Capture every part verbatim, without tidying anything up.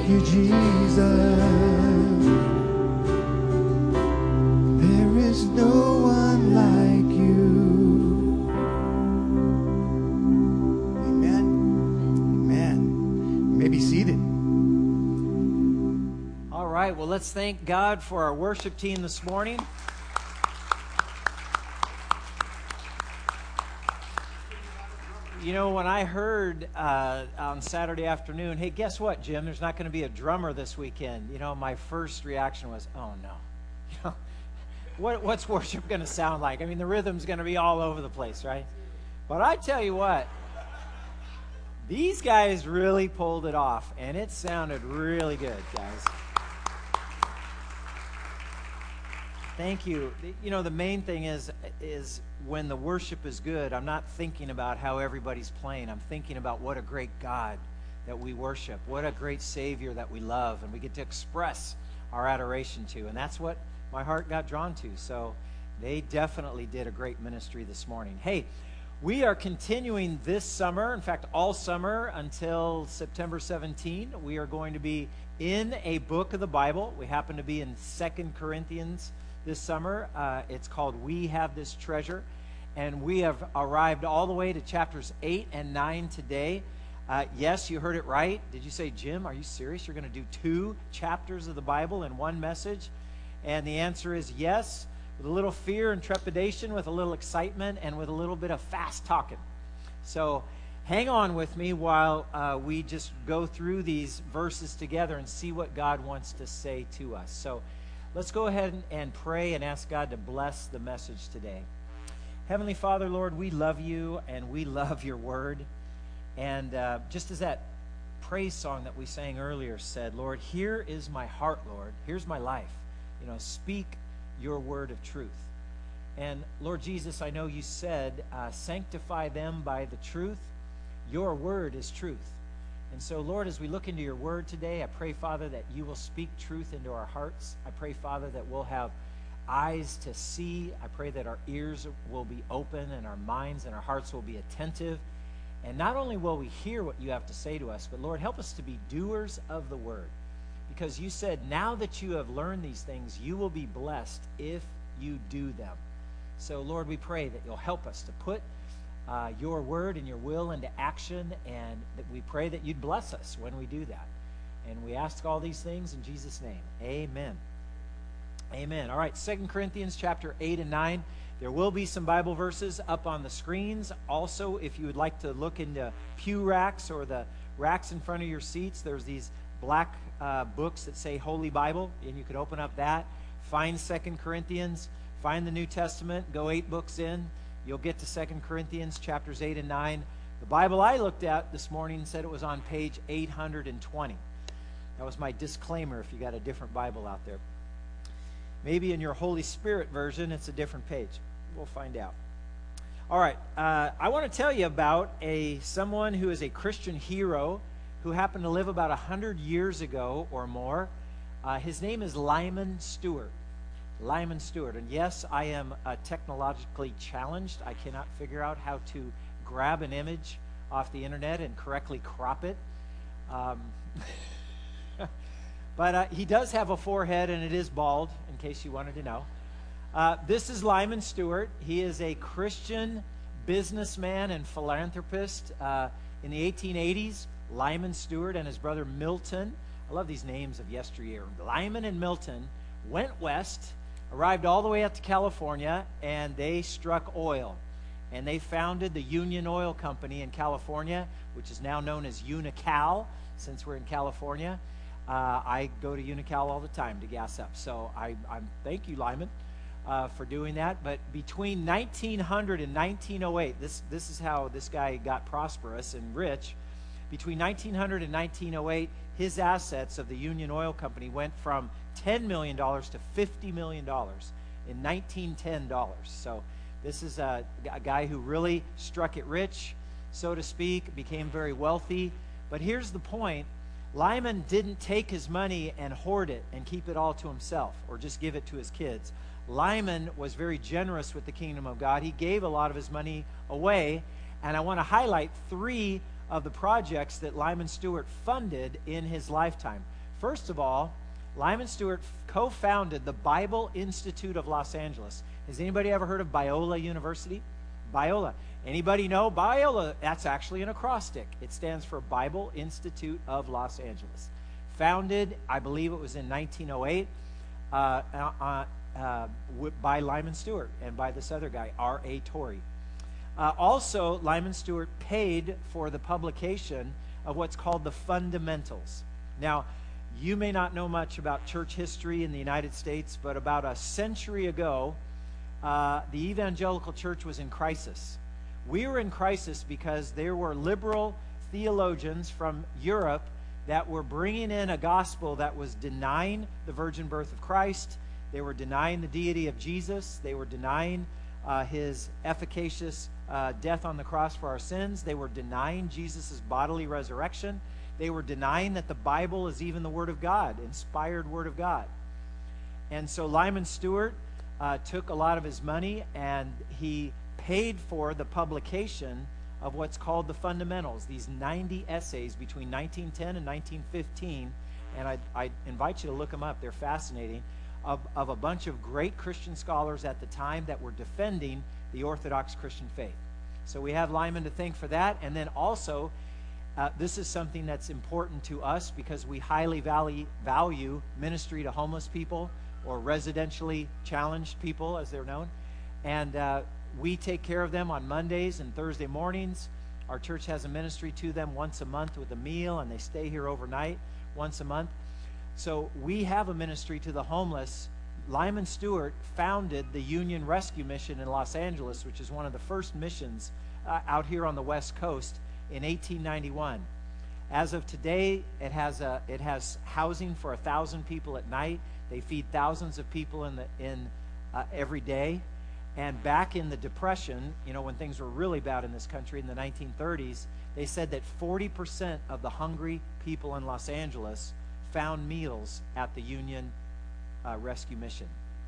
like you, Jesus. There is no one like you. Amen. Amen. You may be seated. All right, well, let's thank God for our worship team this morning. You know, when I heard uh, on Saturday afternoon, hey, guess what, Jim? There's not going to be a drummer this weekend. You know, my first reaction was, oh, no. You know, what, what's worship going to sound like? I mean, the rhythm's going to be all over the place, right? But I tell you what, these guys really pulled it off, and it sounded really good, guys. Thank you. You know, the main thing is is when the worship is good, I'm not thinking about how everybody's playing. I'm thinking about what a great God that we worship, what a great Savior that we love, and we get to express our adoration to. And that's what my heart got drawn to. So they definitely did a great ministry this morning. Hey, we are continuing this summer, in fact, all summer until September seventeenth. We are going to be in a book of the Bible. We happen to be in Second Corinthians this summer. Uh, it's called We Have This Treasure, and we have arrived all the way to chapters eight and nine today. Uh, yes, you heard it right. Did you say, Jim, are you serious? You're going to do two chapters of the Bible in one message? And the answer is yes, with a little fear and trepidation, with a little excitement, and with a little bit of fast talking. So hang on with me while uh, we just go through these verses together and see what God wants to say to us. So let's go ahead and pray and ask God to bless the message today. Heavenly Father, Lord, we love you and we love your word. And uh, just as that praise song that we sang earlier said, Lord, here is my heart, Lord. Here's my life. You know, speak your word of truth. And Lord Jesus, I know you said, uh, sanctify them by the truth. Your word is truth. And so, Lord, as we look into your word today, I pray, Father, that you will speak truth into our hearts. I pray, Father, that we'll have eyes to see. I pray that our ears will be open and our minds and our hearts will be attentive. And not only will we hear what you have to say to us, but, Lord, help us to be doers of the word. Because you said, now that you have learned these things, you will be blessed if you do them. So, Lord, we pray that you'll help us to put Uh, your word and your will into action, and that we pray that you'd bless us when we do that. And we ask all these things in Jesus' name. Amen. Amen. All right, Second Corinthians chapter eight and nine. There will be some Bible verses up on the screens. Also, if you would like to look into pew racks or the racks in front of your seats, there's these black uh, books that say Holy Bible, and you could open up that, find Second Corinthians, find the New Testament, go eight books in. You'll get to Second Corinthians chapters eight and nine. The Bible I looked at this morning said it was on page eight hundred twenty. That was my disclaimer if you got a different Bible out there. Maybe in your Holy Spirit version, it's a different page. We'll find out. All right. Uh, I want to tell you about a someone who is a Christian hero who happened to live about one hundred years ago or more. Uh, his name is Lyman Stewart. Lyman Stewart. And yes, I am uh, technologically challenged. I cannot figure out how to grab an image off the internet and correctly crop it. Um, but uh, he does have a forehead, and it is bald, in case you wanted to know. Uh, this is Lyman Stewart. He is a Christian businessman and philanthropist. Uh, in the eighteen eighties, Lyman Stewart and his brother Milton, I love these names of yesteryear, Lyman and Milton went west, arrived all the way out to California, and they struck oil. And they founded the Union Oil Company in California, which is now known as Unocal, since we're in California. Uh, I go to Unocal all the time to gas up. So I, I'm thank you, Lyman, uh, for doing that. But between nineteen hundred and nineteen oh eight, this, this is how this guy got prosperous and rich. Between nineteen hundred and nineteen oh eight, his assets of the Union Oil Company went from ten million dollars to fifty million dollars in nineteen ten dollars. So this is a, a guy who really struck it rich, so to speak, became very wealthy. But here's the point. Lyman didn't take his money and hoard it and keep it all to himself or just give it to his kids. Lyman was very generous with the kingdom of God. He gave a lot of his money away, and I want to highlight three of the projects that Lyman Stewart funded in his lifetime. First of all, Lyman Stewart co-founded the Bible Institute of Los Angeles. Has anybody ever heard of Biola University? Biola. Anybody know Biola? That's actually an acrostic. It stands for Bible Institute of Los Angeles. Founded, I believe it was in nineteen oh eight, uh, uh, uh, by Lyman Stewart and by this other guy, R A Torrey. Uh, also, Lyman Stewart paid for the publication of what's called the Fundamentals. Now, you may not know much about church history in the United States, but about a century ago, uh, the evangelical church was in crisis. We were in crisis because there were liberal theologians from Europe that were bringing in a gospel that was denying the virgin birth of Christ. They were denying the deity of Jesus. They were denying uh, his efficacious uh, death on the cross for our sins. They were denying Jesus' bodily resurrection. They were denying that the Bible is even the Word of God, inspired Word of God. And so Lyman Stewart uh, took a lot of his money and he paid for the publication of what's called the Fundamentals, these ninety essays between nineteen ten and nineteen fifteen. And I, I invite you to look them up. They're fascinating. Of, of a bunch of great Christian scholars at the time that were defending the Orthodox Christian faith. So we have Lyman to thank for that. And then also, Uh, this is something that's important to us because we highly value, value ministry to homeless people or residentially challenged people, as they're known. And uh, we take care of them on Mondays and Thursday mornings. Our church has a ministry to them once a month with a meal, and they stay here overnight once a month. So we have a ministry to the homeless. Lyman Stewart founded the Union Rescue Mission in Los Angeles, which is one of the first missions uh, out here on the West Coast, in eighteen ninety-one. As of today, it has a it has housing for a thousand people at night. They feed thousands of people in the in uh, every day. And back in the Depression, you know, when things were really bad in this country in the nineteen thirties, they said that forty percent of the hungry people in Los Angeles found meals at the Union uh, Rescue Mission.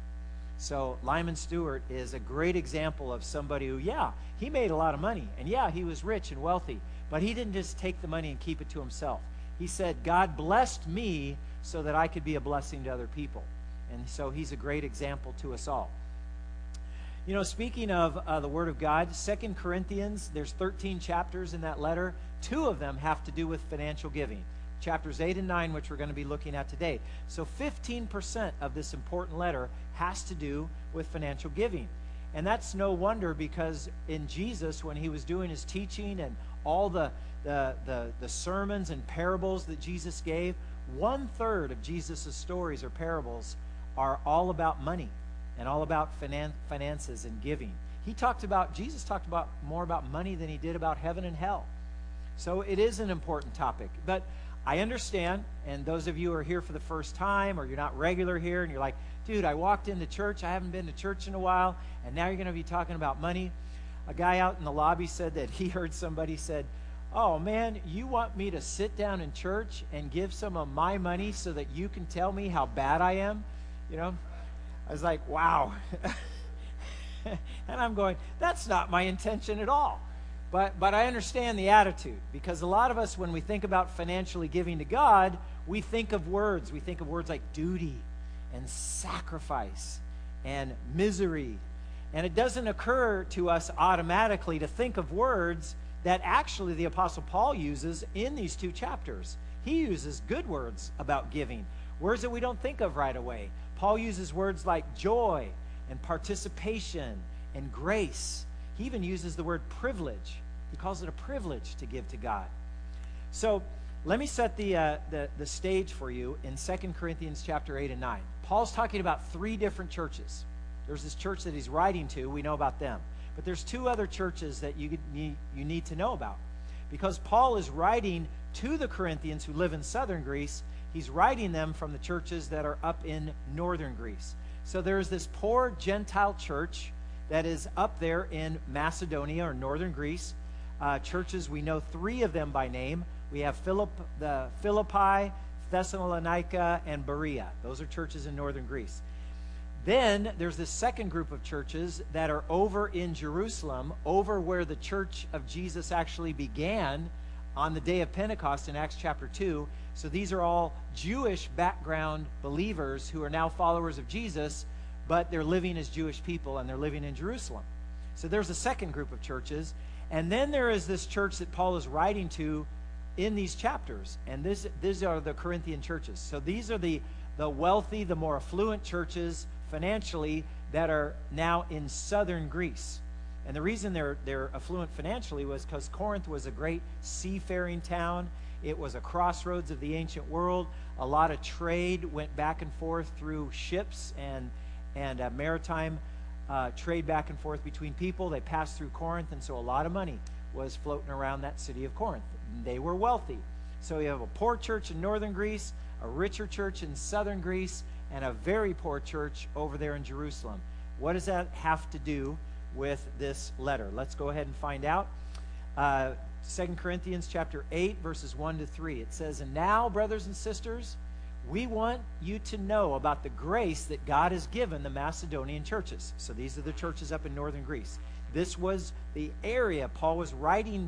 So Lyman Stewart is a great example of somebody who, yeah, he made a lot of money, and yeah, he was rich and wealthy, but he didn't just take the money and keep it to himself. He said, God blessed me so that I could be a blessing to other people. And so he's a great example to us all. You know, speaking of uh, the Word of God, Second Corinthians, there's thirteen chapters in that letter. Two of them have to do with financial giving. Chapters eight and nine, which we're going to be looking at today. So fifteen percent of this important letter has to do with financial giving. And that's no wonder, because in Jesus, when he was doing his teaching and all the, the, the, the sermons and parables that Jesus gave, one-third of Jesus' stories or parables are all about money and all about finan- finances and giving. He talked about, Jesus talked about more about money than he did about heaven and hell. So it is an important topic. But I understand, and those of you who are here for the first time, or you're not regular here, and you're like, dude, I walked into church, I haven't been to church in a while, and now you're going to be talking about money. A guy out in the lobby said that he heard somebody said, oh man, you want me to sit down in church and give some of my money so that you can tell me how bad I am? You know, I was like, wow. And I'm going, that's not my intention at all. But, but I understand the attitude, because a lot of us, when we think about financially giving to God, we think of words. We think of words like duty and sacrifice and misery. And it doesn't occur to us automatically to think of words that actually the Apostle Paul uses in these two chapters. He uses good words about giving, words that we don't think of right away. Paul uses words like joy and participation and grace. He even uses the word privilege. He calls it a privilege to give to God. So let me set the, uh, the, the stage for you in Second Corinthians chapter eight and nine. Paul's talking about three different churches. There's this church that he's writing to. We know about them. But there's two other churches that you need, you need to know about. Because Paul is writing to the Corinthians who live in southern Greece. He's writing them from the churches that are up in northern Greece. So there's this poor Gentile church that is up there in Macedonia or northern Greece. Uh, churches, we know three of them by name. We have Philipp, the Philippi, Thessalonica, and Berea. Those are churches in northern Greece. Then there's this second group of churches that are over in Jerusalem, over where the church of Jesus actually began, on the day of Pentecost in Acts chapter two. So these are all Jewish background believers who are now followers of Jesus, but they're living as Jewish people and they're living in Jerusalem. So there's a second group of churches. And then there is this church that Paul is writing to in these chapters. And this, these are the Corinthian churches. So these are the, the wealthy, the more affluent churches financially that are now in southern Greece. And the reason they're, they're affluent financially was because Corinth was a great seafaring town. It was a crossroads of the ancient world. A lot of trade went back and forth through ships and, and uh, maritime uh, trade back and forth between people. They passed through Corinth, and so a lot of money was floating around that city of Corinth. They were wealthy. So you have a poor church in northern Greece, a richer church in southern Greece, and a very poor church over there in Jerusalem. What does that have to do with this letter? Let's go ahead and find out. Uh, Second Corinthians chapter eight, verses one to three. It says, "And now, brothers and sisters, we want you to know about the grace that God has given the Macedonian churches." So these are the churches up in northern Greece. This was the area Paul was writing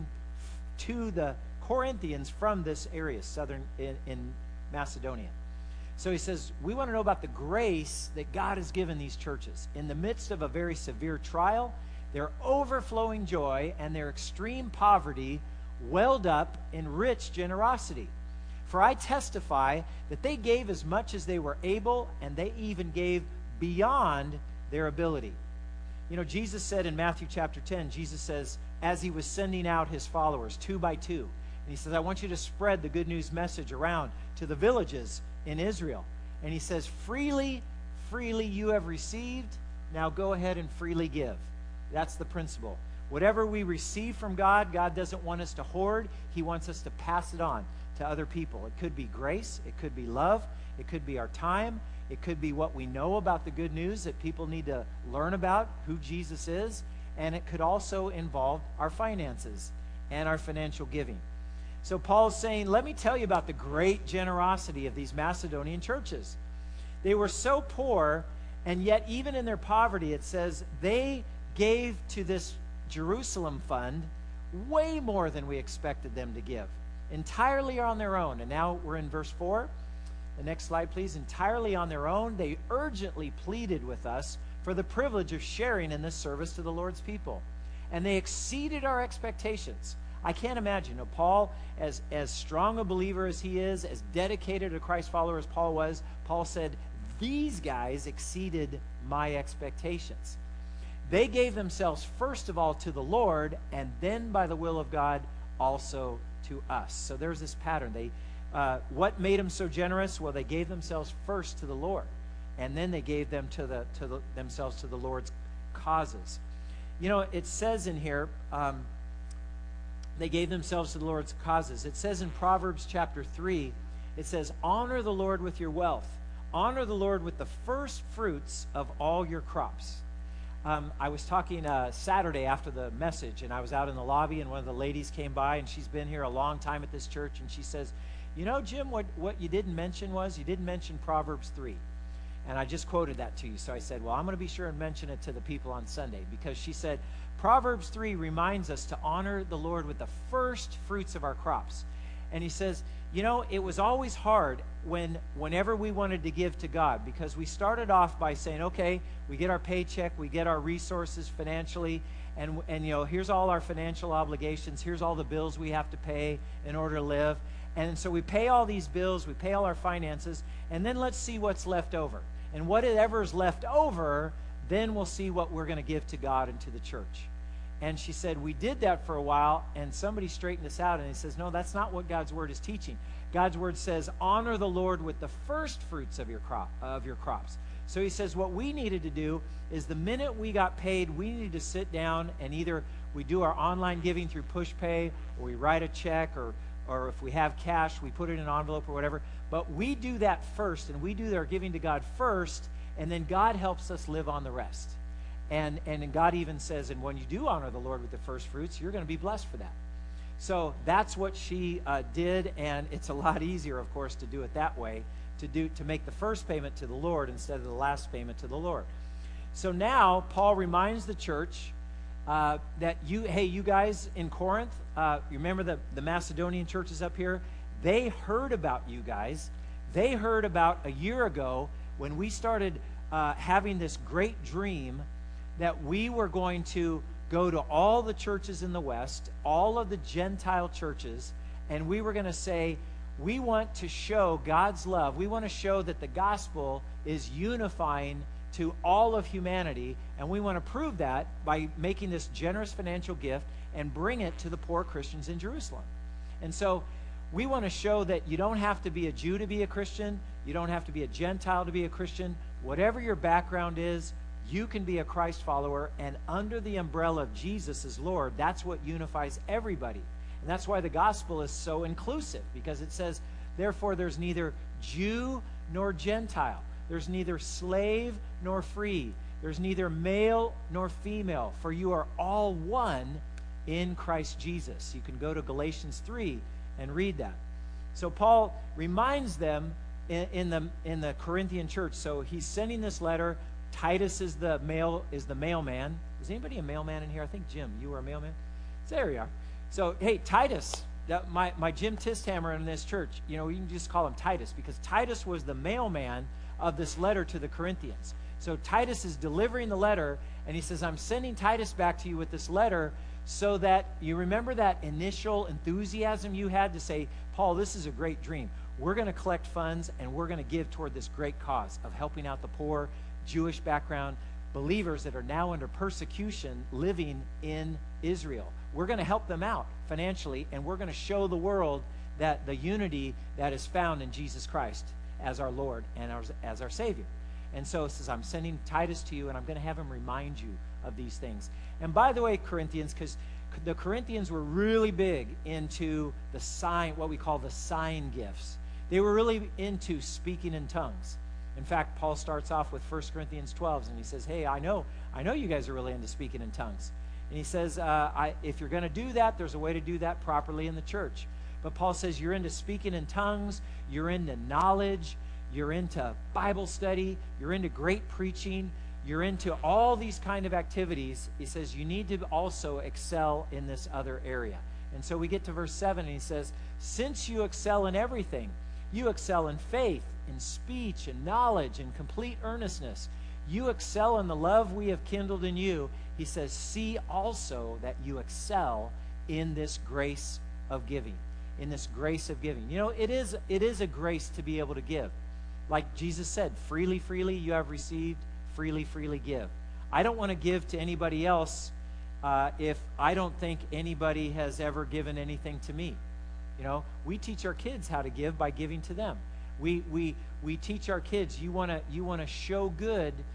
to the Corinthians from this area, southern in, in Macedonia. So he says, we want to know about the grace that God has given these churches. In the midst of a very severe trial, their overflowing joy and their extreme poverty welled up in rich generosity. For I testify that they gave as much as they were able, and they even gave beyond their ability. You know, Jesus said in Matthew chapter ten, Jesus says, as he was sending out his followers two by two, and he says, I want you to spread the good news message around to the villages in Israel. And he says, freely, freely you have received, now go ahead and freely give. That's the principle. Whatever we receive from God, God doesn't want us to hoard. He wants us to pass it on to other people. It could be grace. It could be love. It could be our time. It could be what we know about the good news that people need to learn about, who Jesus is. And it could also involve our finances and our financial giving. So Paul's saying, let me tell you about the great generosity of these Macedonian churches. They were so poor, and yet even in their poverty, it says they gave to this Jerusalem fund way more than we expected them to give. Entirely on their own. And now we're in verse four. The next slide, please. Entirely on their own, they urgently pleaded with us for the privilege of sharing in this service to the Lord's people. And they exceeded our expectations. I can't imagine. You know, Paul, as, as strong a believer as he is, as dedicated a Christ follower as Paul was, Paul said, these guys exceeded my expectations. They gave themselves first of all to the Lord, and then by the will of God also to us. So there's this pattern. They, uh, what made them so generous? Well, they gave themselves first to the Lord, and then they gave them to the to the, themselves to the Lord's causes. You know, it says in here, um, they gave themselves to the Lord's causes. It says in Proverbs chapter three, it says, honor the Lord with your wealth. Honor the Lord with the first fruits of all your crops. Um, I was talking uh, Saturday after the message, and I was out in the lobby, and one of the ladies came by, and she's been here a long time at this church, and she says, you know, Jim, what, what you didn't mention was, you didn't mention Proverbs three. And I just quoted that to you. So I said, well, I'm going to be sure and mention it to the people on Sunday, because she said, Proverbs three reminds us to honor the Lord with the first fruits of our crops. And he says, you know, it was always hard when whenever we wanted to give to God, because we started off by saying, okay, we get our paycheck, we get our resources financially, and, and you know, here's all our financial obligations, here's all the bills we have to pay in order to live. And so we pay all these bills, we pay all our finances, and then let's see what's left over. And whatever's left over, then we'll see what we're going to give to God and to the church. And she said, we did that for a while, and somebody straightened us out, and he says, no, that's not what God's word is teaching. God's word says, honor the Lord with the first fruits of your crop, of your crops. So he says, what we needed to do is the minute we got paid, we needed to sit down and either we do our online giving through PushPay, or we write a check, or, or if we have cash, we put it in an envelope or whatever. But we do that first, and we do our giving to God first, and then God helps us live on the rest. And, and God even says, and when you do honor the Lord with the first fruits, you're going to be blessed for that. So that's what she uh, did, and it's a lot easier, of course, to do it that way, to do to make the first payment to the Lord instead of the last payment to the Lord. So now Paul reminds the church uh, that you, hey, you guys in Corinth, uh, you remember the, the Macedonian churches up here? They heard about you guys. They heard about a year ago when we started uh, having this great dream that we were going to go to all the churches in the West, all of the Gentile churches, and we were going to say, we want to show God's love. We want to show that the gospel is unifying to all of humanity, and we want to prove that by making this generous financial gift and bring it to the poor Christians in Jerusalem. And so we want to show that you don't have to be a Jew to be a Christian. You don't have to be a Gentile to be a Christian. Whatever your background is, you can be a Christ follower, and under the umbrella of Jesus as Lord, that's what unifies everybody. And that's why the gospel is so inclusive, because it says, therefore, there's neither Jew nor Gentile. There's neither slave nor free. There's neither male nor female, for you are all one in Christ Jesus. You can go to Galatians three and read that. So Paul reminds them in, in the in the Corinthian church. So he's sending this letter. Titus is the mail is the mailman. Is anybody a mailman in here? I think Jim, you were a mailman. So there you are. So hey, Titus, that my my Jim Tisthammer in this church. You know, you can just call him Titus because Titus was the mailman of this letter to the Corinthians. So Titus is delivering the letter, and he says, I'm sending Titus back to you with this letter so that you remember that initial enthusiasm you had to say, Paul, this is a great dream. We're going to collect funds, and we're going to give toward this great cause of helping out the poor, Jewish background believers that are now under persecution living in Israel. We're going to help them out financially, and we're going to show the world that the unity that is found in Jesus Christ as our Lord and our, as our Savior. And so it says, I'm sending Titus to you, and I'm going to have him remind you of these things. And by the way, Corinthians, because the Corinthians were really big into the sign, what we call the sign gifts. They were really into speaking in tongues. In fact, Paul starts off with First Corinthians twelve, and he says, hey, I know, I know you guys are really into speaking in tongues. And he says, uh, I, if you're going to do that, there's a way to do that properly in the church. But Paul says you're into speaking in tongues, you're into knowledge, you're into Bible study, you're into great preaching, you're into all these kind of activities. He says you need to also excel in this other area. And so we get to verse seven, and he says, since you excel in everything, you excel in faith, in speech, in knowledge, in complete earnestness. You excel in the love we have kindled in you. He says, see also that you excel in this grace of giving. In this grace of giving. You know, it is it is a grace to be able to give. Like Jesus said, freely, freely you have received, freely, freely give. I don't want to give to anybody else uh, if I don't think anybody has ever given anything to me. You know, we teach our kids how to give by giving to them. We we we teach our kids, you want to you want to show good